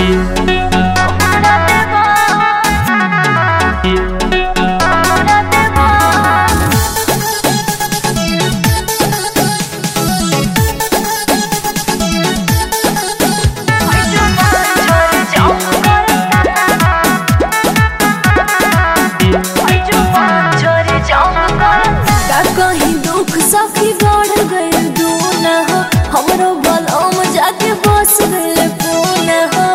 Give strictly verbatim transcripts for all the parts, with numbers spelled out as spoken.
कहीं दुख सखी बढ़ गए दून हो, हमरो बलम जाके बस गए कौन हो।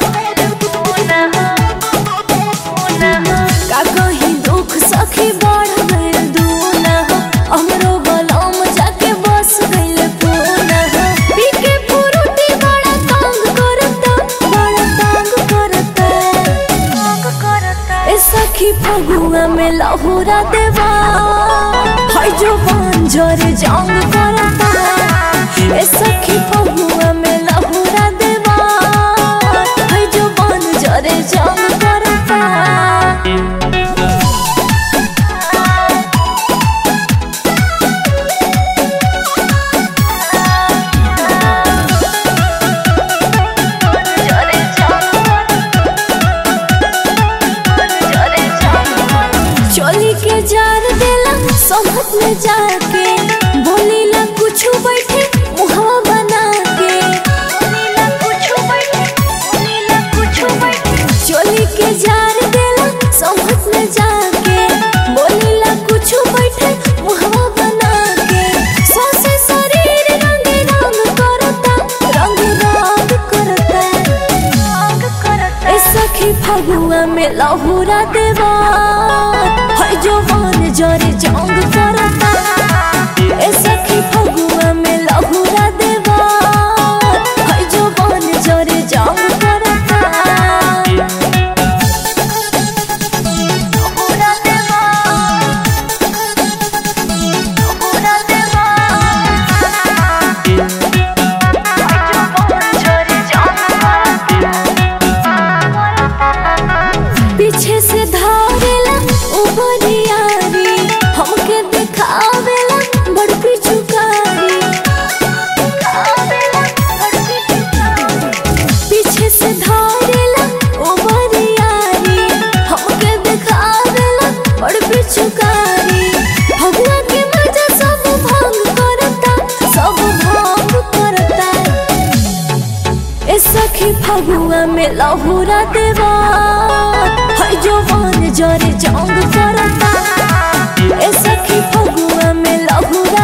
का कहीं दुख सखी बढ़ गए दून हो, हमरो बलम जाके बस गए कौन हो। पीके पुरुटी बड़ा तंग करता, बड़ा तंग करता ए सखी फगुआ में लहुरा देवा हाय जो बंजर जंग करता। ए सखी फगुआ में लहुरा देवा हाय जो बंजर जंग करता। चोली के जार देला सोहत में जाके, बोली ला कुछ बैठे मुहावा बना के। चोली के जार देला सोहत में जाके, बोली ला कुछ बैठे मुहावा बना के। सौसे शरीर रंग रंग करता, रंग रंग करता। ए सखी फगुआ में लहुरा देवा हाय जो वन जरे जंग करता। ए सखी फगुआ में लहुरा देवा हाय जो वन जरे जंग करता। लहुरा देवा, लहुरा देवा हाय जो वन जरे जंग करता। पीछे से धारेला उबरियारी, हमके दिखावेला बड़ पिचुकारी। पीछे से धारेला उबरियारी, हमके दिखावेला बड़ पिचुकारी। भगवा के मजा सब भंग करता, सब भंग करता। ए सखी फगुआ में लहुरा देवा हाय जो वन जरे जंग करता। ए सखी फगुआ में लहुरा